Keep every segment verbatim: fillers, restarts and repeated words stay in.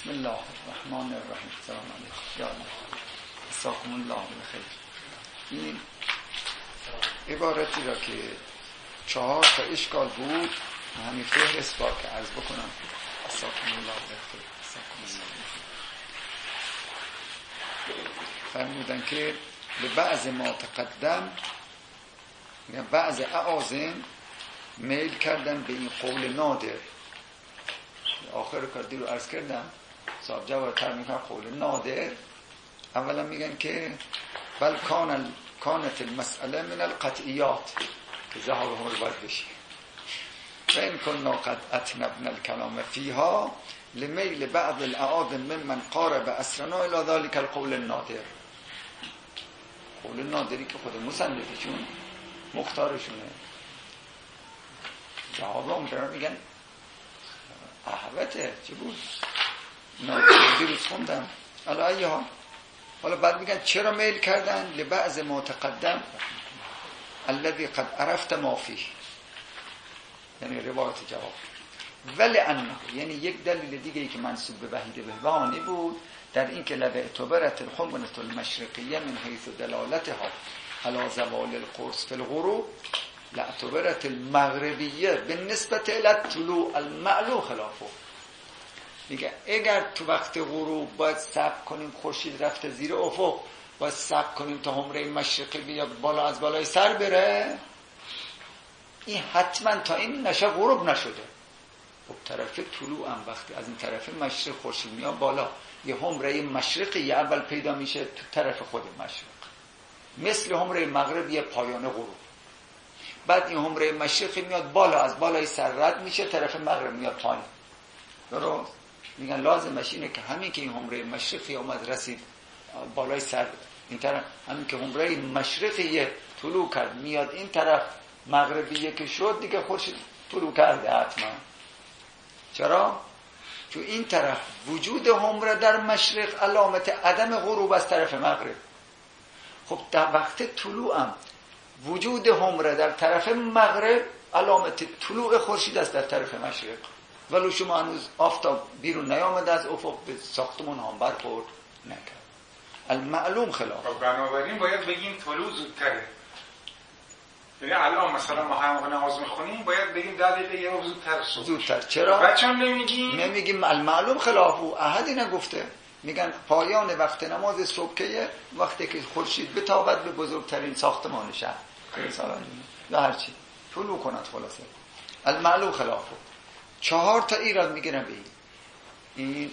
بسم الله الرحمن الرحیم. سلام علیکم. یا الله جزاکم الله بخیر. این عبارتی را که چهار تا اشکال بود همین فهرست با که عرض بکنم. جزاکم الله بخیر. فرمودن که به بعض ما تقدم یا بعض اعاظم میل کردن به این قول نادر. آخر کردی رو عرض کردم صاحب جواب تر میکنن قول نادر. اولا میگن که بل کان کانت المسئله من القطعیات که ظهر همه باید بشه و این کننا قد اتنبنا الکلام فیها لمیل بعض الاعاظم ممن قارب اسرنا الى ذلك القول النادر. قول نادری که خود مصنفشون مختارشونه. جواب هم میگن احوته چی بود؟ نادری روز خوندم الهی ها. حالا بعد میگن چرا میل کردن؟ لبعض ما تقدم الذي قد عرفت ما فيه، یعنی روایت جواب. ولی انه، یعنی یک دلیل دیگه ای که منسوب به وحید بهبهانی بود در این که لو اعتبرت الحمرة المشرقیه من حیث دلالتها على زوال القرص في الغروب لاعتبرت المغربیه بالنسبه الى الطلوع المعلوم خلافه. میگه اگر تو وقت غروب باید صبر کنیم خورشید رفته زیر افق، باید صبر کنیم تا حمره مشرقی بیاد بالا از بالای سر بره، این حتما تا این نشه غروب نشده. خب طرف طلوع هم وقتی از این طرف مشرق خورشید میاد بالا، یه حمره مشرقی اول پیدا میشه تو طرف خود مشرق، مثل حمره مغرب یه پایان غروب. بعد این حمره مشرقی میاد بالا، از بالای سر رد میشه، طرف مغرب میاد پایین. درست؟ میگن لازمش اینه که همین که این حمره مشرقی اومد رسید بالای سر این طرف، همین که حمره مشرقی طلوع کرد میاد این طرف مغربیه که شد دیگه خورشید طلوع کرده حتما. چرا؟ چون این طرف وجود حمره در مشرق علامت عدم غروب از طرف مغرب. خب در وقت طلوع هم وجود حمره در طرف مغرب علامت طلوع خورشید است در طرف مشرق. ولو شما هنوز آفتاب بیرون نیامده از افق به ساختمون هم برخورد نکرد. المعلوم خلاف. بنابراین باید بگیم طلوع زودتره. یعنی الان مثلا ما هم نماز میخونیم باید بگیم ده دقیقه یه رو زودتر صبح. زودتر. چرا؟ بچه هم نمیگیم؟ نمیگیم المعلوم خلافو. احدی نگفته. میگن پایان وقت نماز صبحیه وقتی که خورشید بتابد به بزرگترین ساختمان شهر. یا هر چی. طلوع کند خلاصه. المعلوم خلافو. چهار تا ایراد میگیرن به این. این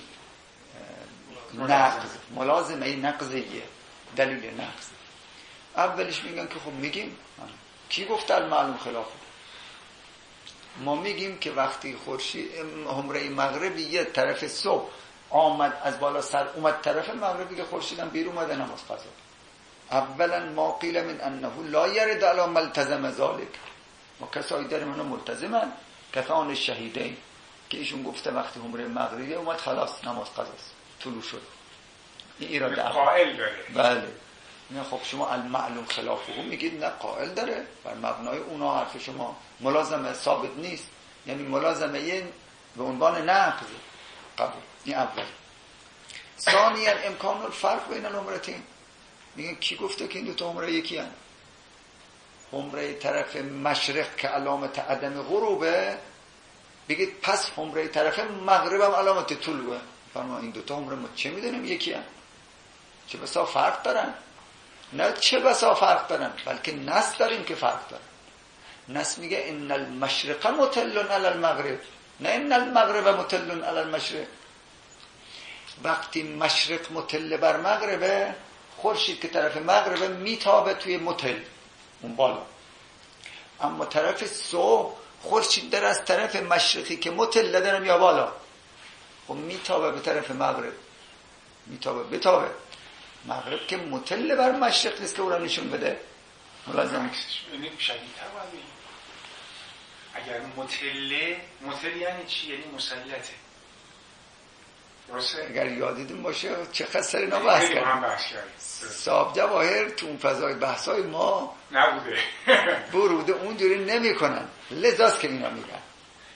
نقض. ملازمه این نقضیه. دلیل نقض. اولش میگن که خب میگیم کی گفت المعلوم خلافه؟ ما میگیم که وقتی خورشید حمره مغربی یه طرف صبح آمد از بالا سر اومد طرف مغربی که خورشید هم بیرون اومده نماز قضا. اولا ما قیل من انه لا یرد علی ملتزم ذلك. ما کسایی داریم اونو ملتزمن کسان شهیدین که ایشون گفته وقتی حمره مغربی اومد خلاص نماز قضاست طلوع شد. این ایراد قائل داره. بله. نه خب شما المعلوم خلافه میگید نه قائل داره، بر مبنای اونا حرف شما ملازمه ثابت نیست، یعنی ملازمه این به عنوان نقض قبول. این اول. ثانیا امکان الفرق بین الامرتین. میگن کی گفته که این دو تا عمره یکی هستند؟ عمره طرف مشرق که علامت عدم غروبه، بگید پس عمره طرف مغرب هم علامت طلوعه. فرما این دو تا عمره ما چه میدونیم یکی هستند؟ چه بسا فرق دارن؟ نه چه بسا فرق دارن، بلکه نص داریم که فرق دارن. نص میگه ان المشرق مطل علی المغرب، نه ان المغرب مطل علی المشرق. وقتی مشرق مطل بر مغربه، خورشید که طرف مغربه میتابه توی مطل اون بالا، اما طرف صبح خورشید در از طرف مشرقی که مطل دارم یا بالا، خب میتابه به طرف مغرب، میتابه بتابه. مغرب که مطل بر مشرق نیست که او را نشون بده. ملازم یعنی شدیدتر باید بگیم اگر مطله، مطل یعنی چی؟ یعنی مسلطه. درسته؟ اگر یادیدون باشه چقدر سر اینا بحث کردیم. صاحب جواهر تو اون فضای بحثای ما نبوده بروده اونجوری نمی کنن، لذاست که اینا میگن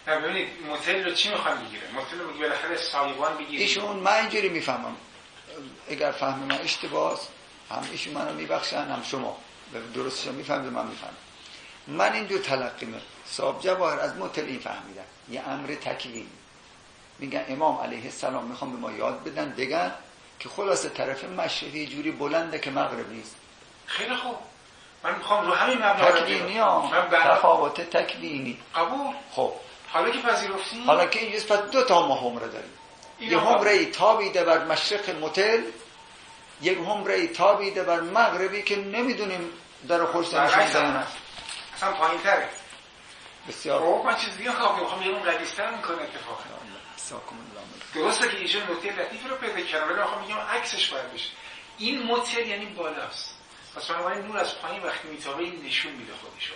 نه ببینید موتل رو چی میخوان بگیره؟ موتل رو بگیره بالاخره سایبان بگیره. ایشون من اینجوری میفهمم، اگر فهم من اشتباهه هم ایشون منو میبخشن هم شما درستش میفهمید من میفهمم. من اینجور تلقی میکنم صاحب جواهر از موتل این فهمیدن یه امر تکوینی. میگن امام علیه السلام میخوام به ما یاد بدن بگن که خلاصه طرف مشرقی جوری بلنده که مغرب نیست. خیلی خوب، من میخوام رو همین مبنا تکوینی ها تفاوت تکوینی قبول. خب حالا که پذیرفتیم، حالا که اینجاست پس دو تا ما همره داریم، یه همره تابیده بر مشرق متل، یک همره تابیده بر مغربی که نمیدونیم در خورشید نشون دهنه اصلا پایین تره. بسیار خوب. من چیز دیگه خواب میخوام یه اون قدیستر میکنه اتفاقا. درسته که ایشون نکته لطیفی رو پیدا کردم ولی میخوام بگم عکسش باید بشه. این متل یعنی بالاست، پس بنابراین نور از پایین وقتی میتابه این نشون میده خودشو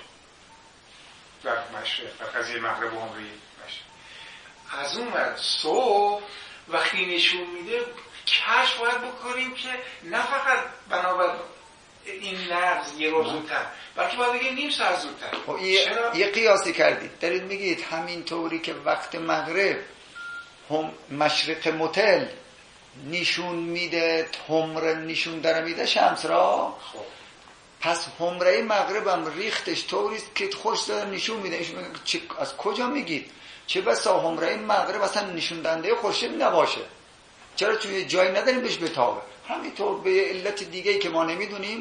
در مشرق، در قضیه مغرب و همره مشرق. از اون ور صبح وقتی نشون میده کشف باید بکنیم که نه فقط بنابر این نقض یه روز زودتر بلکه باید بگیم نیم ساعت زودتر. خب یه, یه قیاسی کردید، دارید میگید همین طوری که وقت مغرب هم مشرق متل نشون میده، همره نشون داره میده شمس را. خب پس همره مغرب هم ریختش طوریست که خوش داره نشون میده. چه از کجا میگید؟ چه بسا همره مغرب اصلا نشون دهنده خورشید نباشه؟ چرا؟ چون یه جایی نداریم بهش بتابه. همینطور به علت دیگه‌ای که ما نمیدونیم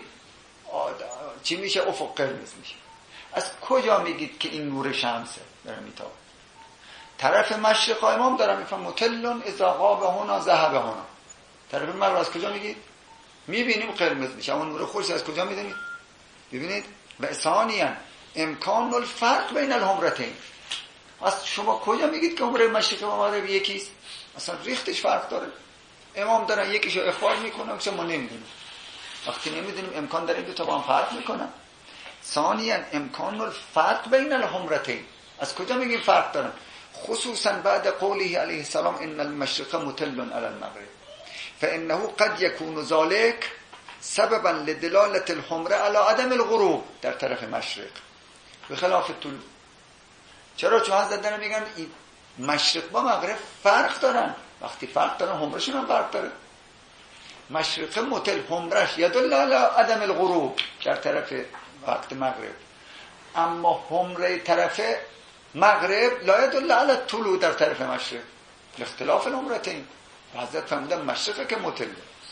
چی میشه؟ افق قرمز میشه. از کجا میگید که این نور شمسه داره میتابه؟ طرف مشرق امام داره میفهم متلون اذا غاب هنا ذهب هنا. طرف مغرب از کجا میگید؟ میبینیم قرمز میشه. اما نور خورشید از کجا میدونید؟ ببینید و ثانیاً امکان الفرق بین الهمرتین. از شما کجا میگید که همره مشرق و مغرب یکیست؟ اصلا ریختش فرق داره. امام دارن یکیشو اخبار میکنن که ما نمیدونیم. وقتی نمیدونیم امکان داره دو تا با هم فرق میکنن. ثانیاً امکان الفرق بین الهمرتین. از کجا میگیم فرق دارن؟ خصوصا بعد قوله علیه السلام ان المشرق متل علی المغرب فانه قد يكون ذلك سببا لدلاله الحمره على عدم الغروب در طرف مشرق بخلاف طلوع. چرا؟ چون حضرت دارن میگن مشرق با مغرب فرق دارن. وقتی فرق دارن حمرهشون هم فرق داره. مشرق متل حمرش یدل علی عدم الغروب در طرف وقت مغرب، اما حمره طرف مغرب لا يدل على الطلوع در طرف مشرق اختلاف العمرتين. حضرت فرمودن مشرق که متل.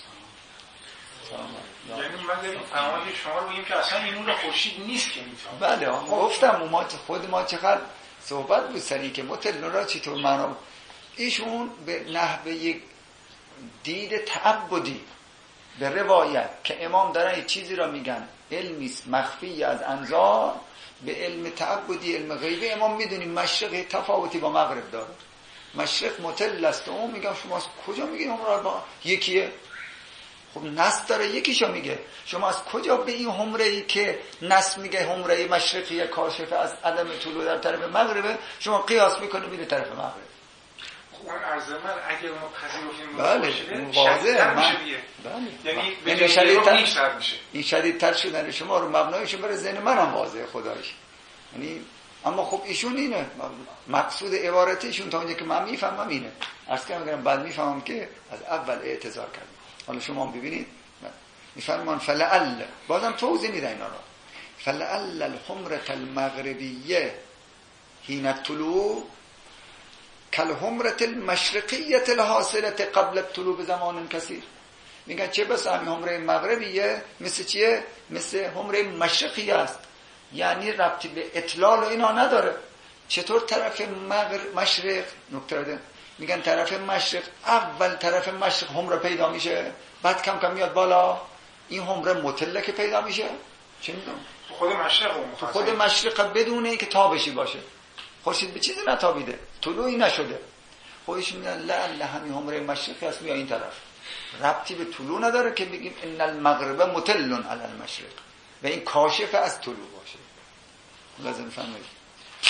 یعنی من داریم فرمایش شما رو بگیم که اصلا این نور خورشید نیست که میتونه. بله گفتم ما خود ما چقدر صحبت بود سری که متل را چطور معنا. ایشون به نحوه یک دید تعبدی به روایت که امام دارن یک چیزی را میگن علمی مخفی از انظار، به علم تعبدی علم غیبی امام میدونیم مشرق تفاوتی با مغرب داره. مشرق متل است. اون میگم شما از کجا میگین اون را با یکیه؟ خب نص داره یکیشو میگه. شما از کجا به این همره ای که نص میگه همره مشرقی کاشف از عدم طلوع در طرف مغربه شما قیاس میکنه میره طرف مغرب؟ خب اون عرض من اگه ما پذیرفتیم بله واضحه. من بله یعنی به شدیدتر میشه. این شدیدتر شدن شما رو مبنایش برای ذهن منم واضحه خدایش. یعنی اما خب ایشون اینه مقصود عبارتشون تا اونجا که من میفهمم اینه. عرض کردم بعد میفهمم که از اول اعتذار کردم. حالا شما ببینید میفرمان فلعل بازم توضیح میده اینا رو. فلعل الحمره المغربیه حین الطلوع کالحمره المشرقیه الحاصله قبل الطلوع بزمان کثیر. میگن چه بس همین حمره مغربیه مثل چیه؟ مثل حمره مشرقیه است، یعنی ربطی به اطلال و اینا نداره. چطور طرف مغرب مشرق نکته بده میگن طرف مشرق اول طرف مشرق حمره پیدا میشه بعد کم کم میاد بالا این حمره متله که پیدا میشه. چه میدونم خود مشرق تو خود مشرق بدون اینکه تابشی باشه خورشید به چیزی نتابیده طلوعی نشده خودش میگن لعل همین حمره مشرقی هست میاد این طرف ربطی به طلوع نداره که بگیم ان المغرب متل علی المشرق و این کاشف از طلوع باشه. لازم فهمید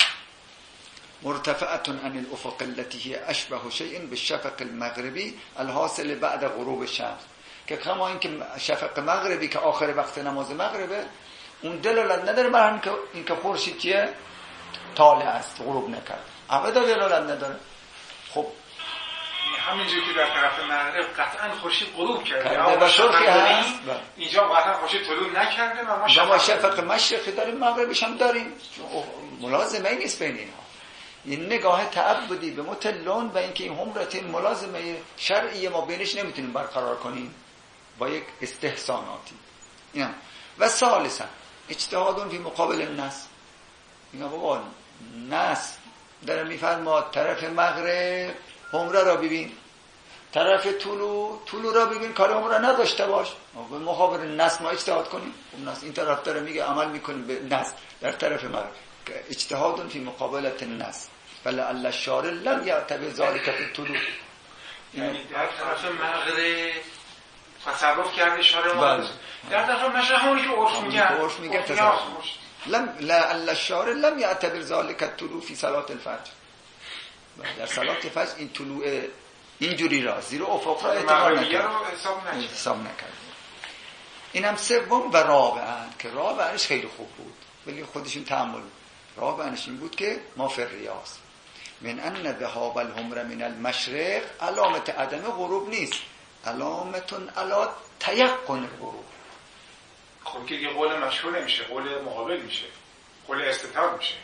مرتفعة عن الافق التي هي اشبه شيء بالشفق المغربي الحاصل بعد غروب الشمس. که کما این که شفق مغربی که آخر وقت نماز مغربه اون دلالت نداره بر اینکه خورشید چیه طالع است غروب نکرد. ابدا دلالت نداره. خب همینجوری که در طرف مغرب قطعا خورشید غروب کرده کرده و شرقی هست، اینجا قطعا خورشید طلوع نکرده و ما شفق, شفق مشرقی داریم، مغربیش هم داریم، ملازمه ای نیست بین اینها. این نگاه تعبدی به متلون و اینکه این حمرت ملازمه شرعی ما بینش نمیتونیم برقرار کنیم با یک استحساناتی. اینا و ثالثا اجتهادون فی مقابل النص. اینا بابا نص داره میفرماد طرف مغرب حمره را ببین، طرف طلوع طلوع را ببین، کار حمره نداشته باش، به مقابل نص ما اجتهاد کنیم. نص این طرف داره میگه عمل میکنیم به نص در طرف مغرب. اجتهاد فی مقابلت النص فلعل الشارع لم یعتبر ذلک فی الطلوع. یعنی در طرف مغرب تصرف کرده شارع ما، در طرف مشرق همونی که عرف میگن عرف میگه تصرف لم لعل الشارع لم یعتبر ذلک الطلوع فی صلاة الفجر. در صلاة الفجر این طلوع اینجوری را زیر افق را اعتبار نکرد، حساب نکرد. اینم سوم و رابعاً که رابعش خیلی خوب بود ولی خودشون تأمل. رابعش این بود که ما فی الریاض من ان ذهاب الحمر من المشرق علامت عدم غروب نیست، علامتون علی تیقن غروب. خب که یه قول مشهور نمیشه، قول مقابل میشه، قول استتار میشه.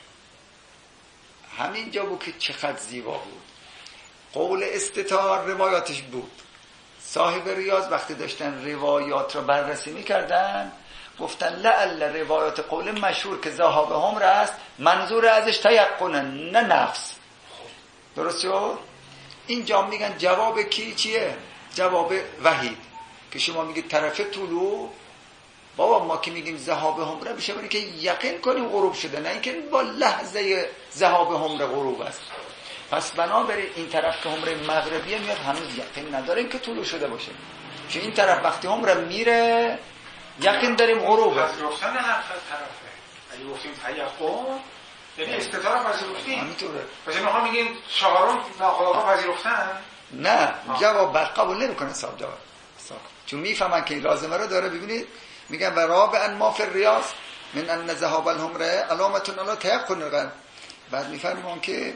همینجا بود که چقدر زیبا بود. قول استتار روایاتش بود. صاحب ریاض وقتی داشتن روایات رو بررسی میکردن گفتن لعل روایات قول مشهور که ذهاب حمر است منظور ازش تیقنه نه نفس. درست شد؟ اینجا میگن جواب کی چیه؟ جواب وحید که شما میگید طرف طلوع، بابا ما که میگیم ذهاب حمره میشه برای که یقین کنیم غروب شده، نه اینکه با لحظه ذهاب حمره غروب است. پس بنابراین این طرف که حمره مغربیه میاد هنوز یقین نداریم که طلوع شده باشه، چون این طرف وقتی حمره میره یقین داریم غروبه. از گفتن هر طرفه اگه گفتیم تیقن یعنی استتار پذیرفتیم. همینطوره. پس ما میگیم چهارم ناخودآگاه پذیرفتن. نه جواب بر قبول نمیکنه صاحب جواب، چون میفهمن که لازمه رو داره. ببینید میگن و رابعا ما فی الریاض من ان ذهاب الحمر علامتون علی تیقن. بعد میفهمون که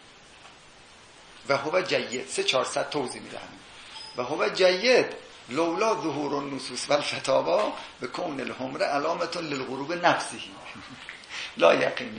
و هو جید سه چهارصد توضیح میدن و هو جید لولا ظهور النصوص والفتاوی بکون الحمر علامتون للغروب نفسه لا یقینه.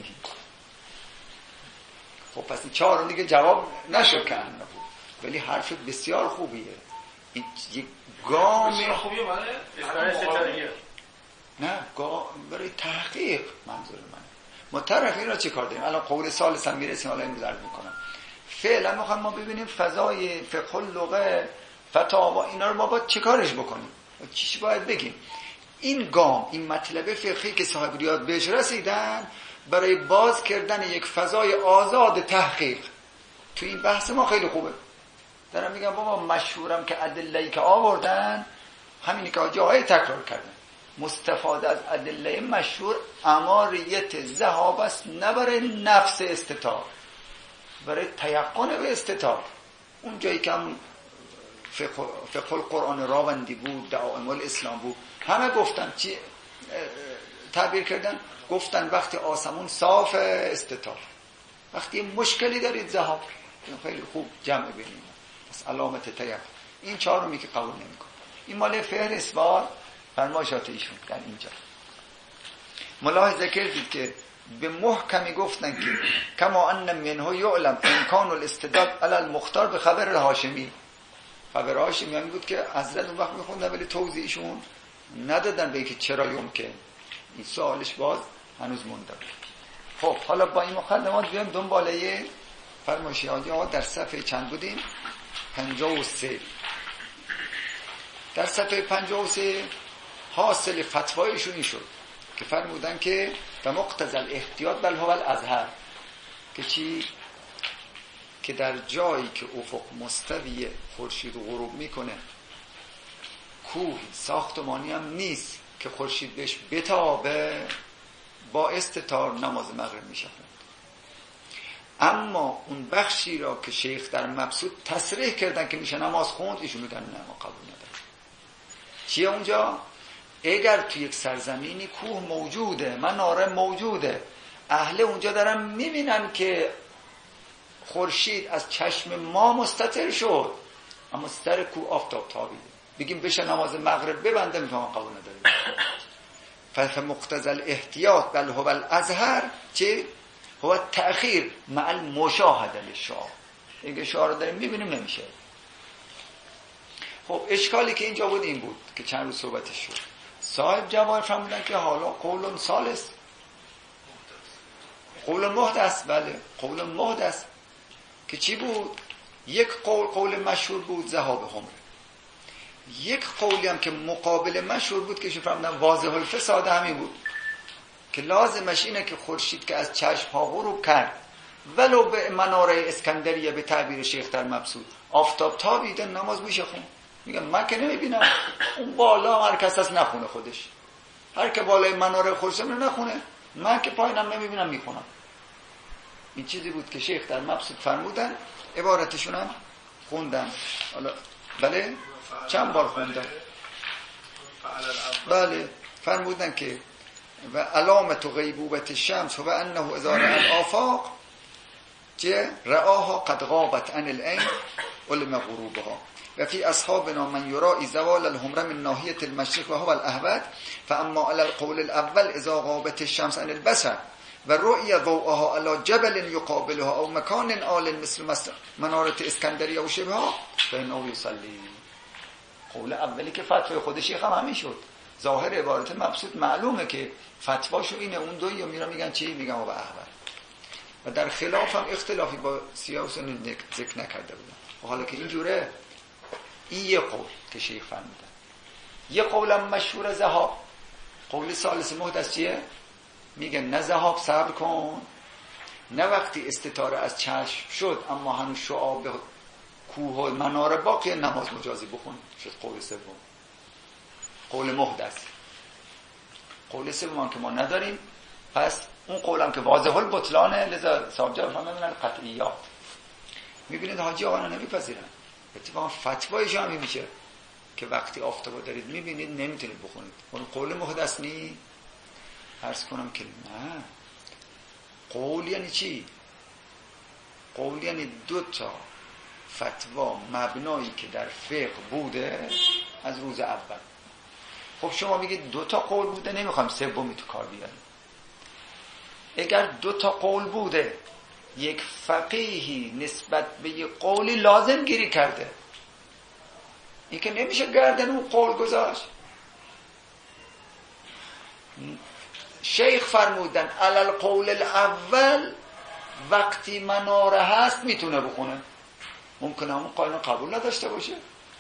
خب پس این چهار رو دیگه جواب نشد که هم نبود، ولی حرف بسیار خوبیه. این یک گام خوبیه برای ستارگی، نه برای تحقیق. منظور من ما طرف این را چه کار داریم؟ الان قول ثالث هم میرسیم، حالا این درد میکنم. فعلا میخوام ما ببینیم فضای فقه لغه فتاوا اینا رو ما باید چه کارش بکنیم، چیش باید بگیم. این گام، این مطلب فقهی که صاحب ریاض بهش رسیدن برای باز کردن یک فضای آزاد تحقیق تو این بحث ما خیلی خوبه. دارم میگم بابا مشهورم که ادله‌ای که آوردن همینی که جاهای تکرار کردن. مستفاده از ادله مشهور اماریت ذهاب است، نه برای نفس استتار، برای تیقن به استتار. اون جایی که هم فقه, فقه القرآن راوندی بود، دعائم الاسلام بود، همه گفتن چی تعبیر کردن؟ گفتن وقتی آسمون صاف استتار، وقتی مشکلی دارید ذهاب. خیلی خوب جمع بینیم. پس علامت تیقن این چهارمی که قبول نمی‌کنه. این مال فهرست وار فرمایشات ایشون در اینجا. ملاحظه کردید که به محکمی گفتن که کما ان منه یعلم امکان الاستدلال علی المختار به خبر الهاشمی. خبر هاشمی یعنی بود که حضرت اون وقت میخوندن ولی توضیحشون ندادن به اینکه چرا یمکن. این سوالش باز هنوز مونده. خب حالا با این مقدمات بیایم دنباله فرمایشات ها. در صفحه چند بودیم؟ پنجاه و سه. در صفحه پنجاه و سه حاصل فتوایشون این شد که فرمودن که به مقتضی الاحتیاط بل هو الازهر، که چی؟ که در جایی که افق مستوی خورشید غروب میکنه، کوه ساختمانی هم نیست که خورشید بهش بتابه، با استتار نماز مغرب میشه. اما اون بخشی را که شیخ در مبسوط تصریح کردن که میشه نماز خوند، ایشون میگن نه ما قبول نداریم. چیه اونجا؟ اگر تو یک سرزمینی کوه موجوده، مناره موجوده، اهل اونجا دارن میبینن که خورشید از چشم ما مستتر شد اما سر کو آفتاب تابیده. بگیم بشه نماز مغرب ببنده، میفهمم قبول نداریم. فمقتضى الاحتیاط بل هو الازهر چه؟ هو تأخیر مع المشاهده للشعار. اگه شعار رو داریم میبینیم نمیشه. خب اشکالی که اینجا بود این بود که چند روز صحبتش شد. صاحب جواهر فرمودن که حالا قول ثالث، قول محدث. بله قول محدث که چی بود؟ یک قول قول مشهور بود ذهاب حمره، یک قولی هم که مقابل مشهور بود که شو فرمودن واضح الفساد همین بود که لازمش اینه که خورشید که از چشم ها غروب کرد ولو به مناره اسکندریه به تعبیر شیخ در مبسوط آفتاب تابیده نماز میشه خون. میگم من که نمیبینم، اون بالا هر کس از نخونه خودش، هر که بالای مناره خورشید نخونه، من که پایینم نمیبینم میخونم. این چیزی بود که شیخ در مبسوط فرمودن، عبارتشون هم خوندم. حالا بله چند بار خوندم. بله فرمودن که و علامت غیبوبت الشمس هو انه اذا رأى الآفاق جه رآها قد غابت عن العين علم غروبها و فی اصحابنا من یرائی زوال الحمره من ناحیه المشرق و هو الاهبط فاما على القول الاول اذا غابت الشمس عن البصر و رؤی ضوءها على جبل یقابلها او مکان عال مثل منارة اسکندریه و شبهها فانه یصلی. قول اولی که فتوای خود شیخ هم همین شد. ظاهر عبارت مبسوط معلومه که فتواشو اینه، اون دوی میرن میگن چی؟ میگن او به احبط. و در خلاف هم اختلافی با سیاحسن ذکر نکرده بودن. و حالا که اینجوره، این یه قول که شیخ فرمودن. یه قولم مشهور ذهاب. قول ثالث محدث چیه؟ میگن نه ذهاب، صبر کن، نه وقتی استتاره از چشم شد اما هنوز شعاب کوه و مناره باقی نماز مجازی بخون. شد قول سوم، قول محدث. قول سوم که ما نداریم، پس اون قولم که واضح البطلانه، لذا صاحب جواب فرمودن قطعیات. میبینید حاجی آقا نمیپذیرن. اتفاقا فتوایشون همین میشه که وقتی آفتابو دارید میبینید نمیتونید بخونید. اون قول محدث نی؟ عرض کنم که نه. قول یعنی چی؟ قول یعنی دو تا فتوا مبنایی که در فقه بوده از روز اول. خب شما میگید دو تا قول بوده، نمیخوام سومی تو کار بیاریم. اگر دو تا قول بوده، یک فقیهی نسبت به یک قولی لازم گیری کرده، این که نمیشه گردن اون قول گذاشت. شیخ فرمودن علل قول الاول وقتی مناره هست میتونه بخونه. ممکنه همون قانون قبول نداشته باشه.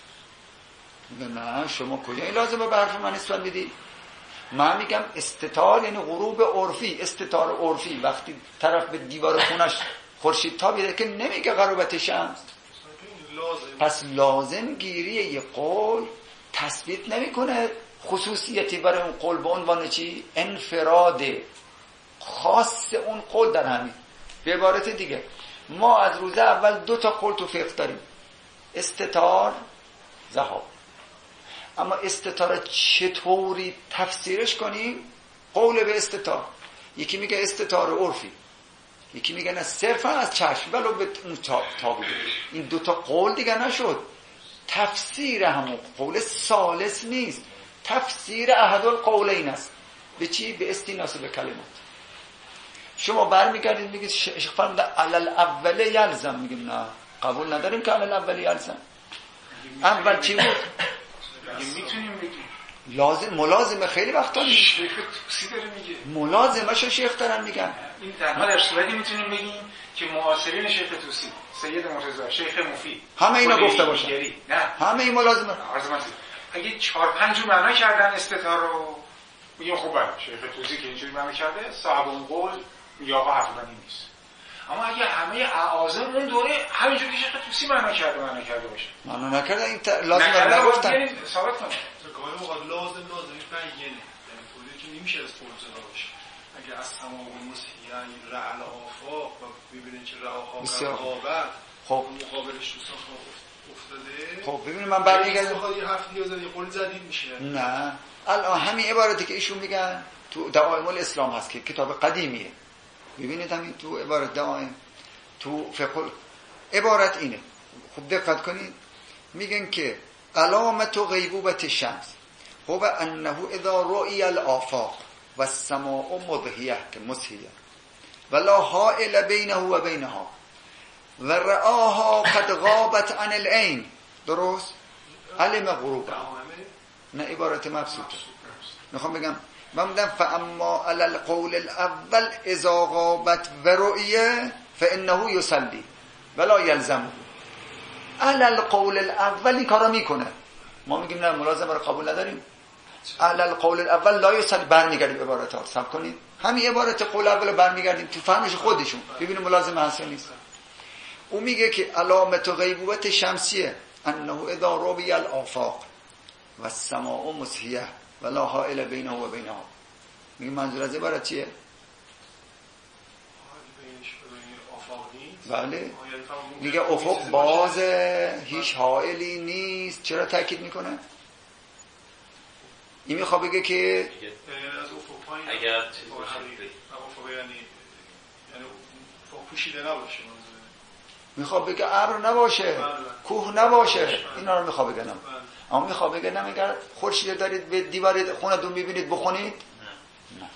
نه شما کجا این لازمه به حرف من نسبت بدی؟ من میگم استتار یعنی غروب عرفی، استتار عرفی. وقتی طرف به دیوار خونش خورشید تابیده که نمیگه غروبت شمس. پس لازم گیری یه قول تثبیت نمیکنه خصوصیتی برای اون قول به عنوان چی؟ انفراد خاص اون قول در همین. به عبارت دیگه ما از روز اول دو تا قول تو فقه داریم، استتار، ذهاب. اما استتار چطوری تفسیرش کنیم؟ قول به استتار. یکی میگه استتار عرفی، یکی میگه نه صرفا از چشم ولو به اون تابیده. این دو تا قول دیگه نشد. تفسیر همون قول ثالث نیست، تفسیر احد القولین است. به چی؟ به استیناس به کلمات. شما برمیگردید میگید شیخ فرمودن علل اول یلزم، میگیم نه قبول نداریم که علل اول یلزم. اول چی بود؟ میتونیم بگیم لازم ملازمه. خیلی وقتا نیست شیخ توسی داره میگه ملازمه‌شو شیخ دارن میگن. این تنها در صورتی میتونیم بگیم که معاصرین شیخ توسی، سید مرتضی، شیخ مفید، همه اینا گفته باشن. نه همه این ملازمه. عرض اگه چهار پنج معنا کردن استتار رو میگیم خب بله شیخ توسی که اینجوری معنا کرده صاحب اون قول یا آقا حرف من نیست. اما اگه همه اعاظم اون دوره همینجوری که شیخ توسی معنا کرده معنا کرده باشه، معنا نکرده این ت... لازم نگفتن. ثابت کنه. گاهی موقع لازم لازمش بیانه، یعنی طوری که نمیشه از فرض باشه. اگه از تمام مسیحیان رعل آفاق و ببینید که رعاها قرابت خب مقابلش تو ساخت افتاده. خب ببینید من برمیگردم بخواد یه هفته یا یه قول جدید میشه. نه الان همین عبارتی که ایشون میگن تو دعائم الاسلام هست که کتاب قدیمیه. ببینید همین تو عبارت دعائم تو فقه عبارت اینه. خوب دقت کنید، میگن که علامت غیبوبت شمس هو انه اذا رؤی الآفاق و السماء مضحیه که مسحیه ولا حائل بینه و بینها و رآها قد غابت عن العین. درست؟ علم غروبه. نه عبارت مبسوطه. میخوام بگم من میگم فاما علی القول الاول اذا غابت و رؤیه فانه یصلی ولا یلزمه. علی القول الاول این کارا میکنه، ما میگیم نه ملازمه رو قبول نداریم. علی القول الاول لا یصلی، برمیگردیم عبارت ها صبر کنید، همین عبارت قول اول برمیگردیم تو فهمش خودشون ببینیم ملازمه هست نیست. او میگه که علامت غیبوبت شمسیه انه اذا رؤی الآفاق و السماء مسحیه ولا حائل بینه و بینها. میگه منظور از عبارت چیه؟ بله میگه افق بازه، هیچ حائلی نیست. چرا تاکید میکنه؟ این میخواد بگه که از افق پایین اگر افق یعنی یعنی افق پوشیده نباشه، میخواد بگه ابر نباشه، کوه نباشه، اینا رو میخواد بگه. اما میخواد بگه نه اگر خورشید دارید به دیوار خونتون میبینید بخونید نه.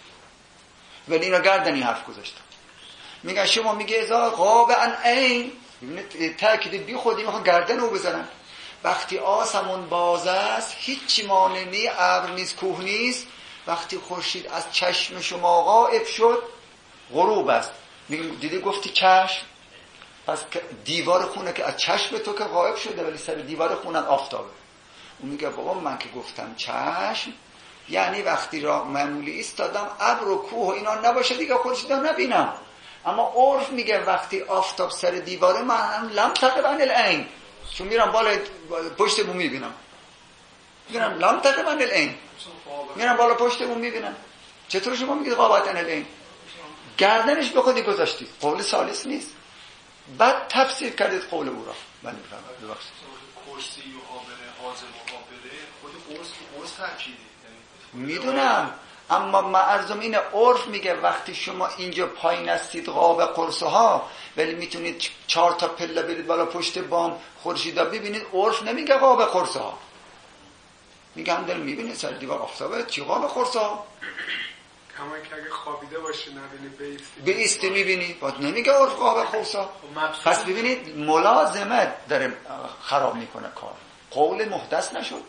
ولی اینا گردنی حرف گذاشتن. میگن شما میگه اذا غاب عن عین، ببینید تاکید بی خودی میخوان گردن رو بزنن. وقتی آسمون باز است هیچ مانع نی، ابر نیست، کوه نیست. وقتی خورشید از چشم شما غائب شد غروب است. میگم دیدی گفتی چشم، پس دیوار خونه که از چشم تو که غائب شده ولی سر دیوار خونه آفتابه. اون میگه بابا من که گفتم چشم یعنی وقتی را معمولی ایستادم ابر و کوه و اینا نباشه دیگه خورشید نبینم. اما عرف میگه وقتی آفتاب سر دیواره من لم تقب عن العین، چون میرم بالا پشت بوم میبینم، میرم لم تقب عن العین، میرم بالا پشت بوم میبینم. چطور شما میگید غابت عن العین؟ گردنش به خودی گذاشتید، قول ثالث نیست. بعد تفسیر کردید قول او را. من میفهمم ببخشید کرسی و حابره حاضر مقابله خود قرص قرص تاکیدی میدونم، اما معرضم اینه عرف میگه وقتی شما اینجا پایین هستید غاب قرصه ها ولی میتونید چهار تا پله برید بالا پشت بام خورشیدا ببینید، عرف نمیگه غاب قرصه ها، میگه هم دل میبینید سر دیوار آفتابه چی غاب قرصه ها. کما که اگه خوابیده باشی نبینی بیستی بیستی میبینی، باید نمیگه عرف غاب قرصه ها. پس ببینید ملازمت داره خراب میکنه کار، قول محدث نشد.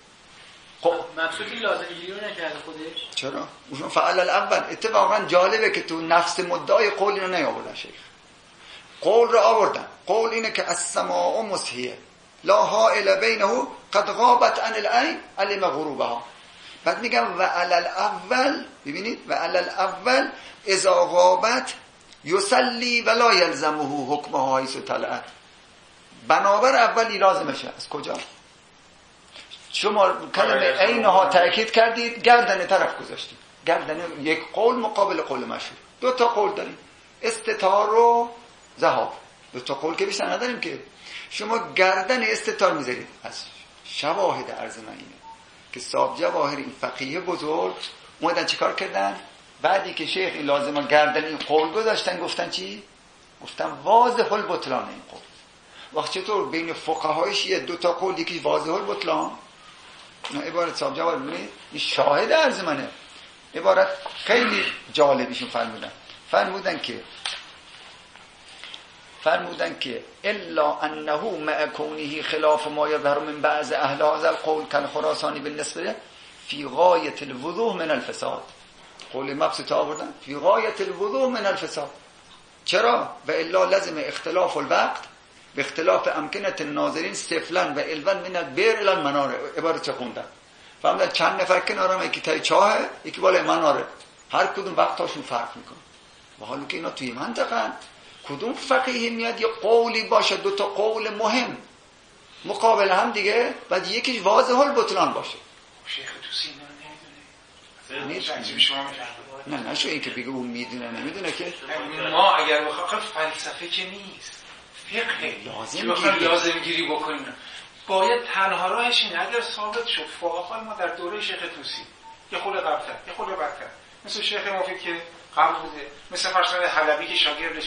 مبسوطی لازمگیری رو نکرده خودش. چرا؟ اون فعل الاول اتفاقا جالبه که تو نفس مدعای قول اینو نیاوردن شیخ. قول رو آوردن. قول اینه که السماء مسحیه لا حائل بینه قد غابت عن العین علم غروبها. بعد میگم و علی الاول، ببینید و علی الاول اذا غابت یصلی ولا یلزمه حکمها حیث طلعت. بنابر اولی لازمشه. از کجا؟ شما کلمه عینها تأکید کردید، گردن طرف گذاشتید. گردن یک قول مقابل قول مشهور. دو تا قول داریم، استتار و ذهاب. دو تا قول که بیشتر نداریم که. شما گردن استتار میذارید. از شواهد عرض من اینه که صاحب جواهر این فقیه بزرگ اومدن چیکار کردن؟ بعدی که شیخ این لازمه گردن این قول گذاشتن گفتن چی؟ گفتن واضح البطلان این قول. وقت چطور بین فقهای شیعه دو تا قول یکی واضح البطلان، نه عبارت صاحب جواب ببینید این شاهد عرض منه. عبارت خیلی جالبیشون فرمودن فرمودن که فرمودن که الا انه مع کونه خلاف ما یظهر من بعض اهل هذا القول كالخراسانی بالنسبه فی غایه الوضوح من الفساد. قول مبسوط آوردن فی غایه الوضوح من الفساد. چرا؟ و الا لازم اختلاف الوقت به اختلاف امکنت الناظرین سفلن و الون من البئر الى المناره. عبارت چه خوندن؟ فهمیدن چند نفر کنارم، یکی تای چاهه یکی بالای مناره، هر کدوم وقتاشون فرق میکنه. و حالا که اینا توی منطقه کدوم فقیه میاد یه قولی باشه، دو تا قول مهم مقابل هم دیگه، بعد یکیش واضح البطلان باشه. شیخ توسی اینا نمیدونه. نمیدونه. شما نه نشو این که بگه اون میدونه نمیدونه که ما اگر بخوایم فلسفه که نیست، فقه لازم گیری لازم گیری بکنیم. باید تنها راهش اینه اگر ثابت شد فقهای ما در دوره شیخ توسی یه خورده قبل‌تر یه خورده بعدتر، مثل شیخ مفید که قبل بوده، مثل فرشاد حلبی که شاگردش بوده،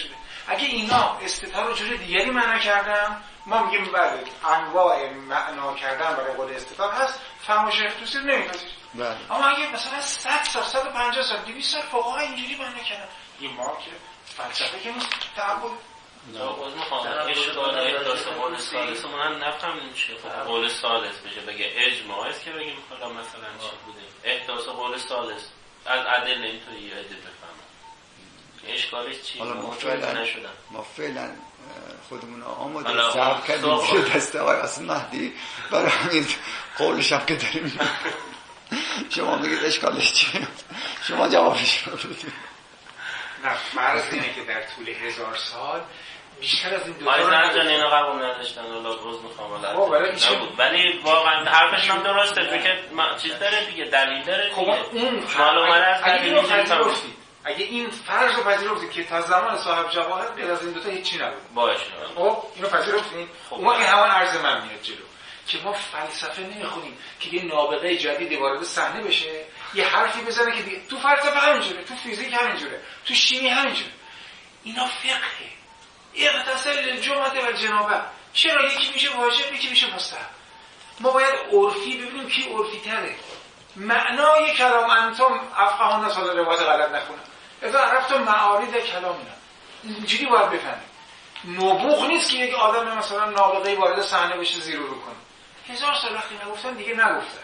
اگه اینا استتار رو جور دیگری معنا کردن، ما میگیم بله انواع معنا کردن برای قول استتار هست، فهم شیخ توسی رو نمیپذیریم. بله. اما اگه مثلا صد سال صد و پنجاه سال دویست سال فقها اینجوری معنا کردن، این ما که فلسفه که نیست تعبد باز میخوام اشکال احداث قول ثالث من نفهمیدیم چیه. خب قول ثالث بشه بگه اجماع است که بگیم حالا مثلا چی بوده احداث قول ثالث از عدل اینطوری یاد بفهمم اشکالش چیه. حالا ما فعلا ما فعلا خودمون آماده حالا ضرب کردیم که دسته های اصل مهدی برای همین قولش هم که داریم. شما بگید اشکالش چیه، شما جوابش رو بدید. نه فرض اینه که در طول هزار سال بیشتر از این دو آی زنجان اینو قبول نداشتن ولی روز میخوام ولی واقعا حرفش هم درسته که چیز داره دیگه، دلیل داره خب اون معلومه از دلیل اگه این فرض رو پذیرفتید که تا زمان صاحب جواهر غیر از این دو تا هیچی نبود باشه، خب اینو پذیرفتین، اون وقت همان عرض من میاد جلو که ما فلسفه نمیخونیم که یه نابغه جدید وارد صحنه بشه یه حرفی بزنه که دیگه. تو فلسفه همینجوره، تو فیزیک همینجوره، تو شیمی همینجوره. اینا فقهه اغتسل الجمعه و جنابه. چرا یکی میشه واجب یکی میشه مستحب؟ ما باید عرفی ببینیم کی عرفی تره. معنای کلام انتم افقه الناس حالا روایت غلط نخونم اذا عرفتم معارض کلام اینا اینجوری باید بفهمیم. نبوغ نیست که یک آدم مثلا نابغه‌ای وارد صحنه بشه زیرو رو کنه. هزار سال وقتی نگفتن دیگه نگفتن.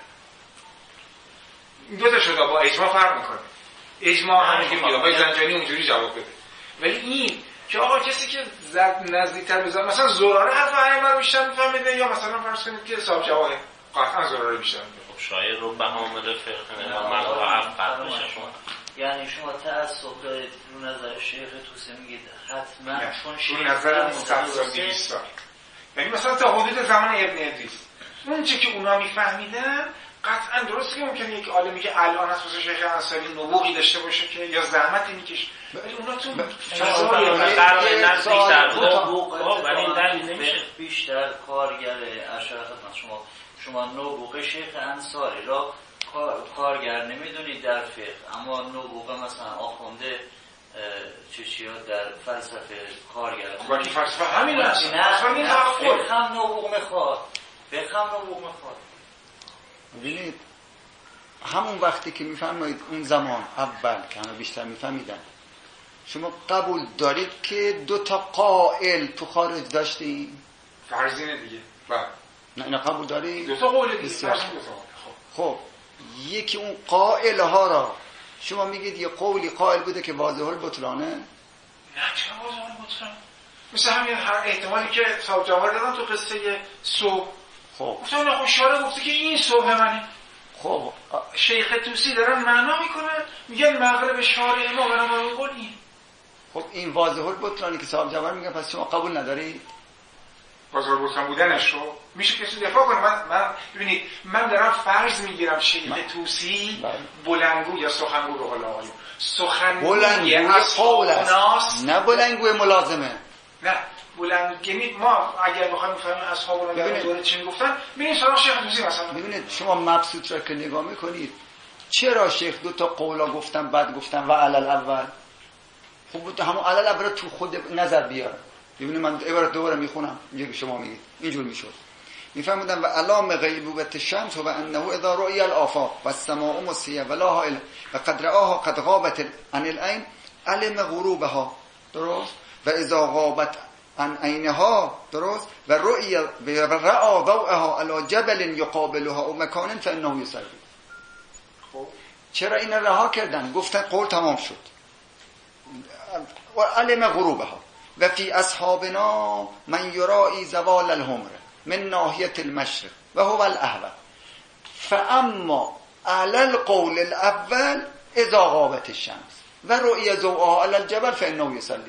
دو تا شده با اجماع فرق میکنه. اجماع همین که میگه آقای زنجانی اونجوری جواب بده، ولی این که آقا کسی که زد نزدیکتر بزن مثلا زراره حرف ائمه رو بیشتر میفهمیده یا مثلا فرض کنید که صاحب جواهر قطعا زراره بیشتر میفهمه. خب شاید رو به حامل فقه نه من رو افقه بشه. شما یعنی شما تعصب دارید رو نظر شیخ توسی میگید حتما چون شیخ نظر مستقل دویست سال، یعنی مثلا تا حدود زمان ابن ادریس اون چه که اونا میفهمیدن قطعا درسته که ممکنه یک عالمی که الان از مثلا شیخ انصاری نبوغی داشته باشه که یا زحمتی میکشه، ولی اونا تو فضای قرار نزدیکتر بود ولی این دلیل نمیشه بیشتر کارگر اشاره خدمت شما. شما نبوغ شیخ انصاری را کارگر نمیدونید در فقه، اما نبوغ مثلا آخونده چشیا در فلسفه کارگر. ولی فلسفه همین است. نه فقه هم نبوغ میخواد، فقه هم نبوغ میخواد. ببینید همون وقتی که میفرمایید اون زمان اول که همه بیشتر میفهمیدن، شما قبول دارید که دو تا قائل تو خارج داشتیم؟ فرضینه دیگه. بله. نه اینا قبول دارید؟ دو تا قول دیگه. خب. خب یکی اون قائل ها را شما میگید یه قولی قائل بوده که واضح البطلانه؟ نه چرا واضح البطلان؟ مثل همین هر احتمالی که صاحب جواهر دادن تو قصه صبح. خب گفتن آخه شارع گفته که این صبح منه. خب شیخ توسی دارن معنا میکنن میگن مغرب شارع ما بنابراین قول این. خب این واضح البطلانی که صاحب جواهر میگن پس شما قبول ندارید؟ واضح البطلان بودنش رو میشه کسی دفاع کنه؟ من من ببینید من دارم فرض میگیرم شیخ توسی بلندگو یا سخنگو رو حالا آقایون سخنگو قولش نه بلندگو ملازمه. نه بلند یعنی ما اگر بخوایم بفهمیم اصحاب رو در دوره چی میگفتن ببینید سراغ شیخ توسی مثلا. ببینید شما مبسوط را که نگاه میکنید چرا شیخ دو تا قولا گفتن بعد گفتن و علل اول؟ خب همون علل اول تو خود نظر بیاره. ببینید من عبارت دوباره میخونم اینجوری که شما میگید اینجور میشد. میفهمیدن و علام غیبوبت الشمس و انه اذا رؤی الافاق والسماء مسیه ولا حائل و قد رآها قد غابت عن العين علم غروبها. درست؟ و اذا غابت عن عینها. درست؟ و رؤی و رأى ضوءها على جبل يقابلها او مکان فانه يسر. خب چرا اینا رها کردن؟ گفتن قول تمام شد. و علم غروبها و فی اصحابنا من یرائی زوال الحمر من ناحیه المشرق و هو الاحوط فاما علی القول الاول اذا غابت الشمس و رؤی ضوءها علی الجبل فانه یصلی.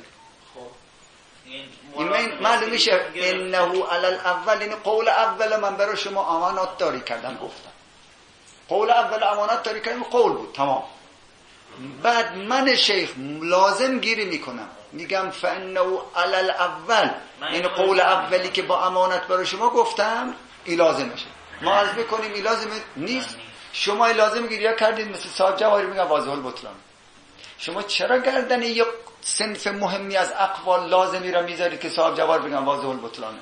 این معلوم میشه انه علی الاول، این قول اول من برای شما امانت داری کردم گفتم قول اول امانت داری کردم قول بود تمام. بعد من شیخ لازم گیری میکنم میگم فانه علی الاول، این قول اولی که با امانت برای شما گفتم این لازمشه. ما عرض میکنیم این لازم نیست، شما این لازم گیری کردید مثل صاحب جواهر میگن واضح البطلان. شما چرا گردن یک صنف مهمی از اقوال لازمی را میذارید که صاحب جوار بگن واضح البطلانه؟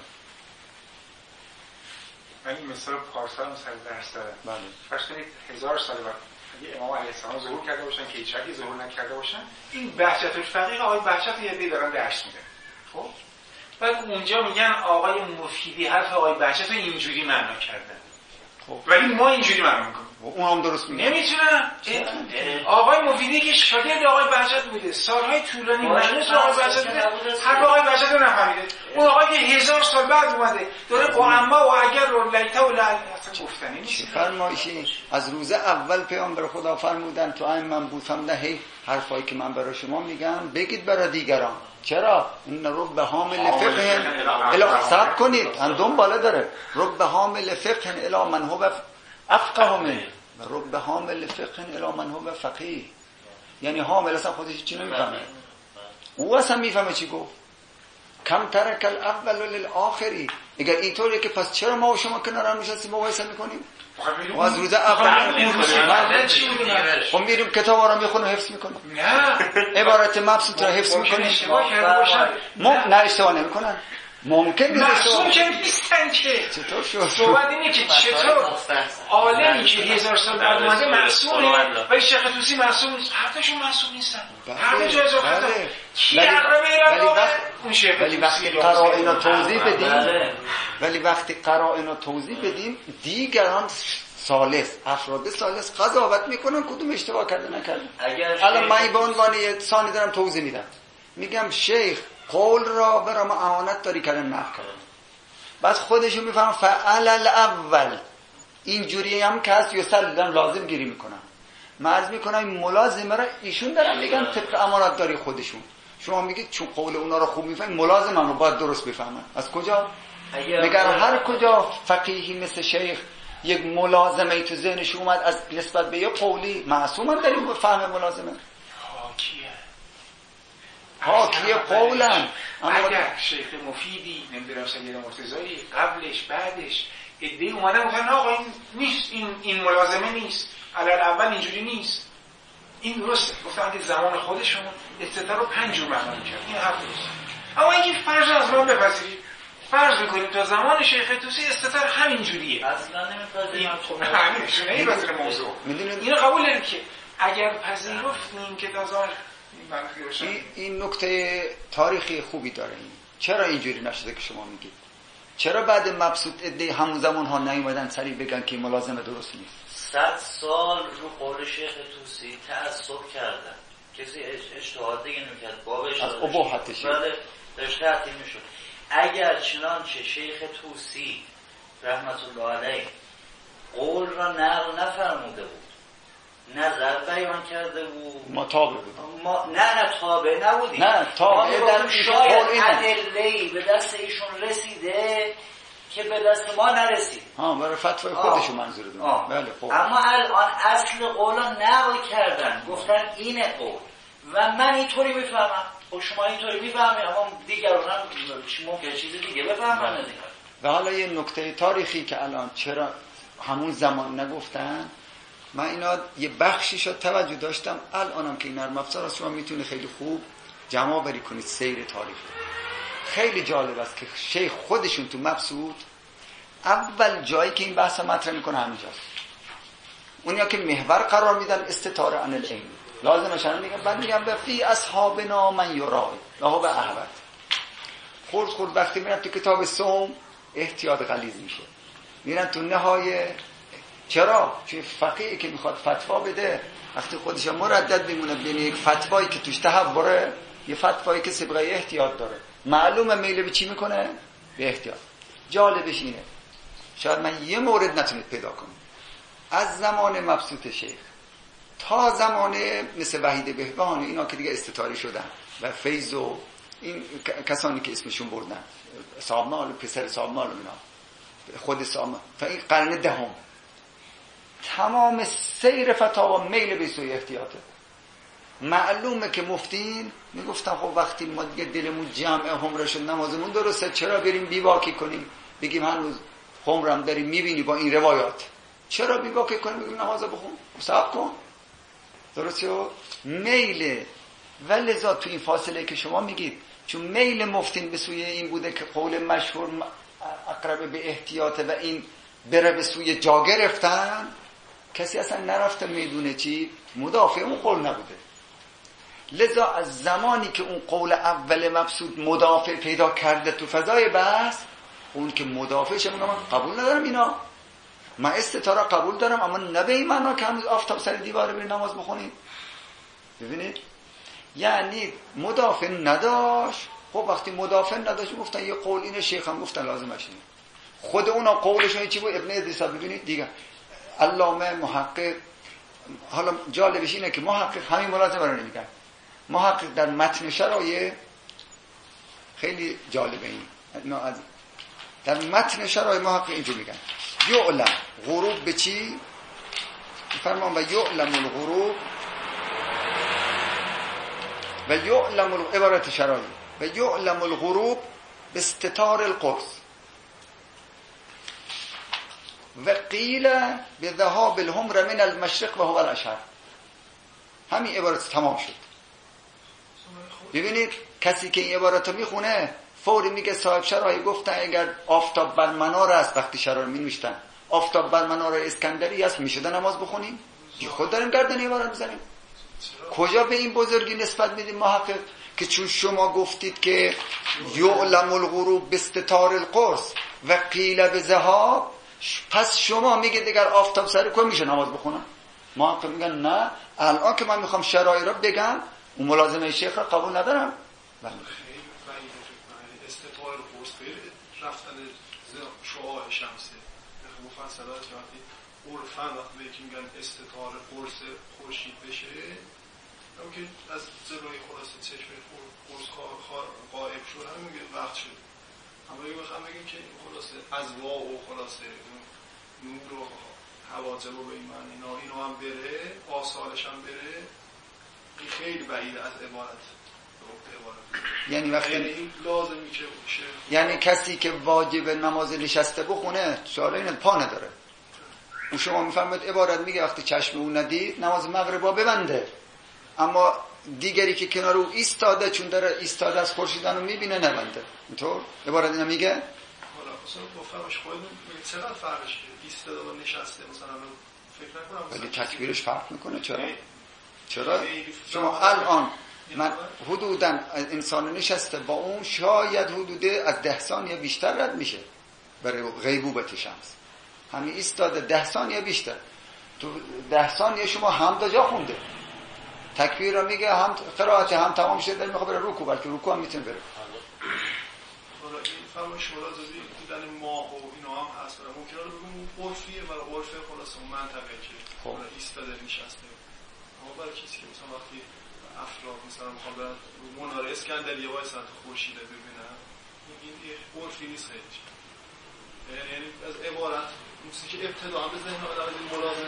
من این مثال پارسال هم سر درس دارم. بله. فرض کنید هزار سال بعد اگه امام علیه السلام ظهور کرده باشن که هیچ وقتی ظهور نکرده باشن، این بهجت الفقیه آقای بهجت یه دی دارن درس میدن. خب بعد اونجا میگن آقای مفیدی حرف آقای بهجت رو اینجوری معنا کردن. خب ولی ما اینجوری معنا میکنیم. اون هم درست میگه. نمیتونن. آقای مفیدی که شاگرد آقای بهجت بوده، سالهای طولانی مجلس آقای بهجت بوده، حرف آقای بهجت رو نفهمیده. اون آقای که هزار سال بعد اومده داره با اما و اگر رو لیتا و لعل اصلا گفتنی نیست. فرمایشی از روز اول پیامبر خدا فرمودن تو این من بود فرمودن هی حرفایی که من برای شما میگم بگید برای دیگران. چرا؟ این رب حامل فقه الا صبر کنید اندون بالا داره. رب حامل فقه الا من هو افقه منه و رب حامل فقه الا من هو فقیه. یعنی حامل اصلا خودش چی نمیفهمه، او اصلا میفهمه چی گفت. کم ترک الاول للآخری. اگر اینطوریه که پس چرا ما و شما کنار هم نشستیم مقایسه میکنیم؟ و از روز اول خب میریم کتاب ها رو میخونیم حفظ میکنیم، نه عبارت مبسوط رو حفظ میکنیم. نه اشتباه نمیکنن، ممکن نیست معصوم که نیستن که. چطور شد؟ صحبت اینه که چطور عالمی که هزار سال بعد اومده معصومه ولی شیخ طوسی معصوم نیست. هر دوشون معصوم نیستن، هر دو جا اضافه داره. کی اقربه الی اون شیخ ولی وقتی قرائن رو توضیح بدیم ولی وقتی قرائن رو توضیح بدیم دیگران ثالث افراد ثالث قضاوت میکنن کدوم اشتباه کرده نکرده. الان من به عنوان یه ثانی دارم توضیح میدم، میگم شیخ قول را برام اعانت داری کردن نقل کردن، بعد خودشو میفهم فعل الاول اینجوری هم که هست یسلم لازم گیری میکنن. مرز میکنن این ملازمه را ایشون دارن میگن طبق امانت داری خودشون. شما میگید چون قول اونا رو خوب میفهمن ملازم هم رو باید درست بفهمن. از کجا؟ میگن هر کجا فقیهی مثل شیخ یک ملازمه تو ذهنش اومد از نسبت به یه قولی معصوم هم داریم به فهم ملازمه حاکیه حاکیه قولن. اگر شیخ مفیدی نمیدونم سید مرتضایی قبلش بعدش ادعی اومدن گفتن آقا این نیست، این این ملازمه نیست، علل اول اینجوری نیست، این درسته. گفتن که زمان خودشون استتار رو پنج جور معنا می‌کرد، این حرف درست. اما اینکه فرض از ما بپذیرید، فرض می‌کنیم تا زمان شیخ طوسی استتار همینجوریه، اصلا نمی‌پذیریم. خب همینشونه این واسه موضوع. اینو قبول دارید که اگر پذیرفتیم که تا زمان این, این نکته تاریخی خوبی داره. این چرا اینجوری نشده که شما میگید؟ چرا بعد مبسوط ادعی همون زمان ها نیومدن سریع بگن که ملازمه درست نیست؟ صد سال رو قول شیخ طوسی تعصب کردن، کسی اجتهاد دیگه نمیکرد، بابش از اباحتش بله داشت تحتیم میشد. اگر چنانچه شیخ طوسی رحمت الله علیه قول را نقل نفرموده بود، نظر بیان کرده بود، ما تابع بودیم. ما نه نه تابع نبودیم، نه تابع در شاید ادله‌ای به دست ایشون رسیده که به دست ما نرسید. ها برای فتوای خودشو منظور دارم. بله خب. اما الان اصل قولا نقل کردن، گفتن اینه قول و من اینطوری میفهمم و شما اینطوری میفهمی، اما دیگران هم ممکنه چیزی دیگه بفهمن دیگه. و حالا یه نکته تاریخی که الان چرا همون زمان نگفتن، من اینا یه بخشیشو توجه داشتم، الانم که این نرم افزار شما میتونه خیلی خوب جمع بری کنید سیر تاریخ. خیلی جالب است که شیخ خودشون تو مبسوط اول جایی که این بحث مطرح میکنه همینجاست. اونیا که محور قرار میدن استتاره عن العین لازم نشانه میگن، بعد میگن به فی اصحابنا من یرای له به احوت. خورد خورد وقتی میرن تو کتاب سوم احتیاط غلیظ میشه، میرن تو نهایه. چرا؟ چون فقیهی که میخواد فتوا بده وقتی خودش مردد میمونه بین یک فتوایی که توش تحوره یه فتوایی که سابقه احتیاط داره، معلومه میل به چی میکنه؟ به احتیاط. جالبش اینه شاید من یه مورد نتونید پیدا کنم از زمان مبسوط شیخ تا زمان مثل وحید بهبهانی اینا که دیگه استتاری شدن و فیض و این کسانی که اسمشون بردن، سامنال پسر سامنال اینا، خود سامنال تا این قرن دهم، تمام سیر فتاوا میل به سوی احتیاطه. معلومه که مفتین میگفتن خب وقتی ما دیگه دلمون جمع عمره شد نمازمون درسته، چرا بریم بیواکی کنیم بگیم هنوز عمرم داریم میبینی با این روایات، چرا بیواکی کنیم بگیم نماز بخون؟ صبر کن. درسته؟ میل ولذا تو این فاصله که شما میگید چون میل مفتین به سوی این بوده که قول مشهور اقرب به احتیاطه و این بره به سوی جا گرفتن، کسی اصلا نرفته میدونه چی مدافع اون قول نبوده. لذا از زمانی که اون قول اول مبسوط مدافع پیدا کرده تو فضای بحث، اون که مدافعش میگه من قبول ندارم اینا، من استطاره قبول دارم اما نه به این معنا که هنوز آفتاب سر دیواره بری نماز بخونید. ببینید یعنی مدافع نداشت. خب وقتی مدافع نداشت گفتن یه قول اینه، شیخ هم گفتن لازمش اینه. خود اونا قولشون چی بود؟ ابن ادریس ببینید دیگه علامه محقق. حالا جالبش اینه که محقق همین ملازمه رو نمیگن. محقق در متن شرایع خیلی جالبه این در متن شرایع محقق اینجور میگن یعلم غروب به چی؟ فرمان و یعلم الغروب و یعلم عبارت شرایع و یعلم الغروب به استتار القرص و قیل به ذهاب الحمر من المشرق و هو الاشهر. همین عبارت تمام شد. ببینید کسی که این عبارت رو میخونه فوری میگه صاحب شرایع گفتن اگر آفتاب بر منار است، وقتی شرایع مینوشتن آفتاب بر منار اسکندری است میشده نماز بخونیم؟ بی خود داریم گردن عبارت میزنیم. کجا به این بزرگی نسبت میدیم محقق که چون شما گفتید که یعلم الغروب به استتار القرص و قیل به ذهاب، پس شما میگید اگر آفتاب سر کو میشه نماز بخونم؟ محقق میگن نه، الان که من میخوام شرایع رو بگم اون ملازمه شیخ را قبول ندارم. بله استتار القرص رفتن شعاع شمسه مفصلات وقتی عرفاً وقتی به یکی میگن استتار قرص خورشید بشه، اما که از جلوی خلاصه چشم قرص غائب شد همین میگه وقت شد. اما اگه بخوام بگیم که خلاصه ازواء و خلاصه نور و حواجب و به این معنی اینا اینو هم بره، آثارش هم بره، این خیلی بعید از عبارت. یعنی وقتی یعنی لازمی که یعنی کسی که واجب نماز نشسته بخونه سوال اینه پا نداره. اون شما میفهمید عبارت میگه وقتی چشم اون ندید نماز مغربا ببنده، اما دیگری که کنار او ایستاده چون داره ایستاده از خورشیدن رو میبینه نبنده. اینطور عبارت اینا میگه حالا مثلا گفتمش خودمون چقدر فرقش ایستاده و نشسته مثلا فکر نکنم ولی تکبیرش فرق میکنه. چرا؟ چرا؟ شما الان من حدوداً انسان نشسته با اون شاید حدود از ده ثانیه بیشتر رد میشه برای غیبوبت شمس. همین ایستاده ده ثانیه بیشتر، تو ده ثانیه شما حمد جا خونده، تکبیر رو میگه، هم قرائت هم تمام شده، دل میخواد بره رکوع، بلکه رکوع هم میتونه بره. حالا این فرمایش مرادی دیدن ماه و اینا هم هست، ممکنه رو بگم عرفیه برای عرف خلاص اون منطقه که خب ایستاده نشسته. اما برای کسی که مثلا وقتی افراد مثلا میخوام برن مناره اسکندریه وایسن تو خورشید ببینن، این یه عرفی نیست خیلی. یعنی از عبارت موسیقی که ابتدا هم به ذهن آدم از این ملازمه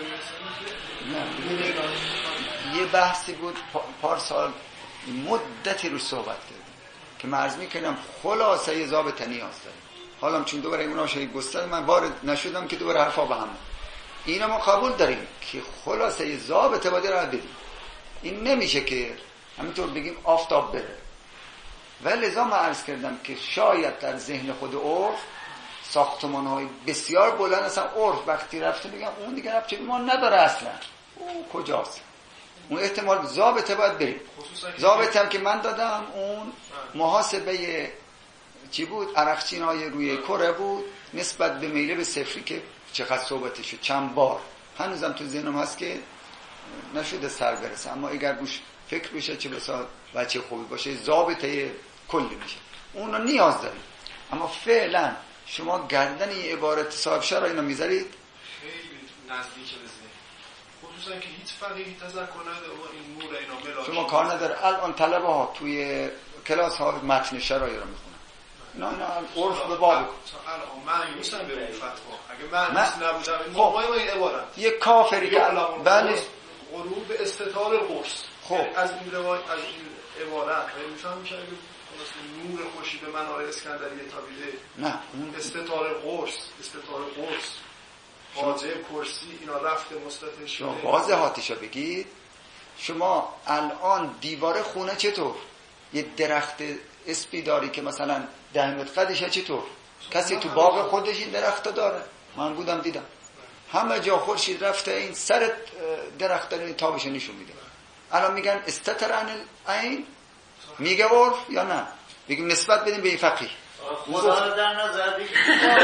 میرسه. نه یه بحثی بود پارسال مدتی رو صحبت کردیم که مرز میکنم خلاصه یه ضابطه نیاز داریم. حالا چون دوباره این مناقشه گسترده من وارد نشدم که دوباره حرفا به هم. اینا ما قبول داریم که خلاصه یه ضابطه باید راه بدیم. این نمیشه که همینطور بگیم آفتاب بره. ولی لذا من عرض کردم که شاید در ذهن خود عرف ساختمان‌های بسیار بلند اصلا عرف وقتی رفته میگم اون دیگه رفته ما نداره اصلا. اون کجاست؟ اون احتمال ضابطه باید بریم. ضابطه هم که من دادم اون محاسبه چی بود؟ عرقچین‌های روی کره بود نسبت به میله به صفری که چقدر صحبت شد چند بار. هنوزم تو ذهنم هست که نشده سر برسه، اما اگر روش فکر بشه چه بسا بچه خوبی باشه ضابطه کلی میشه. اون رو نیاز داریم. اما فعلا شما گردن این عبارت صاحب شرع اینو میذارید خیلی نزدیک به ذهن، خصوصا که هیچ فقیهی تذکر نده و این نور اینا ملاک شما کار نداره. الان طلبه ها توی کلاس ها متن شرایع رو میخونن. نه نه عرف به باب الان من نیستم به اون فتوا. اگه من نیست نبودم ما ما این عبارت یک کافری که بله غروب به استتار القرص خب از این روایت از این عبارت میفهمم که نور خورشید به مناره اسکندریه تابیده نه اون استتار قرص استتار قرص حاجب کرسی اینا رفته مستطیل شده. واضحاتشو بگید شما الان دیوار خونه چطور؟ یه درخت اسپی داری که مثلا ده متر قدشه چطور؟ کسی تو باغ خودش این درخت داره؟ من بودم دیدم همه جا خورشید رفته این سر درخت داره تابش نشون میده. الان میگن استتر عن العین، میگه عرف یا نه؟ بگیم نسبت بدیم به این فقیه. خدا رو در نظر بگیم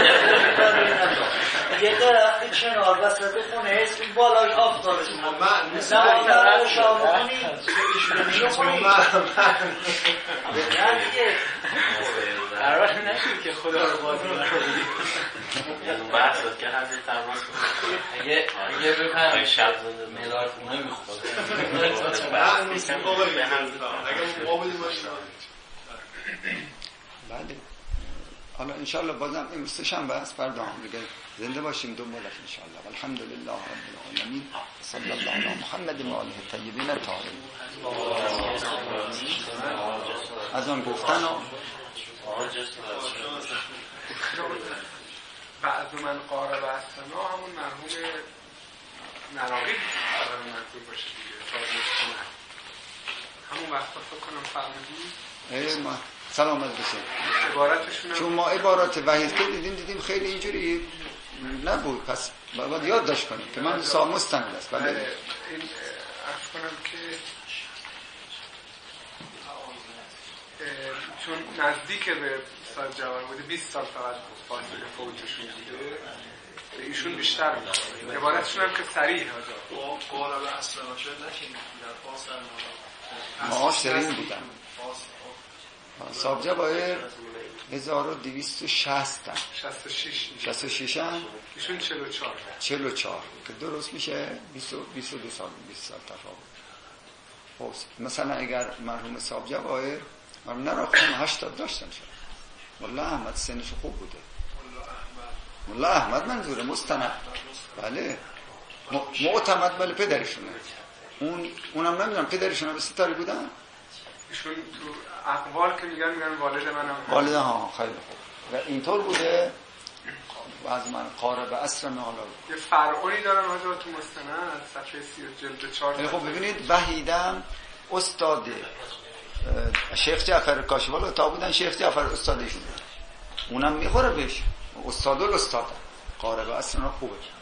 یه درخت چنار وسط خونه هست که بالاش آفتابش من مثلا این درخت شما بکنید ایشونو کنید نه دیگه قرار نشید که خدا رو بازی نکنید. اون بحث بود که حضرت تماس اگه اگه بفرمایید شب مدار خونه میخواد نه نیستیم قابل به حضرت اگه قابلی باشید بله. حالا انشالله بازم امروز شنبه است، فردا هم دیگه زنده باشیم دنبالش انشالله. الحمدلله رب العالمین، صلی الله علی محمد و آله الطیبین الطاهرین. از آن گفتن بعض من قارب هستنا همون مرحوم نراقی قرار منظور باشه دیگه، تازه همون وقتا فکر کنم فرمودی ای ما سلامت بشه. عبارتشون چون ما عبارات وحید که دیدیم دیدیم خیلی اینجوری نبود، پس باید یاد داشت کنیم که من سا مستند است. بله این عرض کنم که چون نزدیک به سال جوان بوده بیست سال فقط فاصله فوتشون بوده، ایشون بیشتر بود. عبارتشون هم که صریح ها قارب اصلا شاید نشین در فاصل معاصرین بودن. صاحب جواهر هزار و دویست و شصت شصت و شش شصت و شش هم ایشون چهل و چهار چهل و چهار که درست میشه بیست و دو سال بیست سال تفاوت. خب مثلا اگر مرحوم صاحب جواهر مرحوم نراقی هشتاد داشتن شد، ملا احمد سنش خوب بوده. ملا احمد منظوره مستند، بله معتمد، بله پدرشونه. اون اونم نمیدونم پدرشون هم ستاره بودن. ایشون تو اقوال که میگن میگن والد منم والد ها خیلی خوب و اینطور بوده. از من قارب عصر حالا یه فرعونی دارم حالا تو مستند صفحه سی جلد چهار. خب ببینید وحیدم استاد شیخ جعفر کاشیوال تا بودن، شیخ جعفر استادشون اونم میخوره بهش، استاد الاستاد قارب عصر خوبه.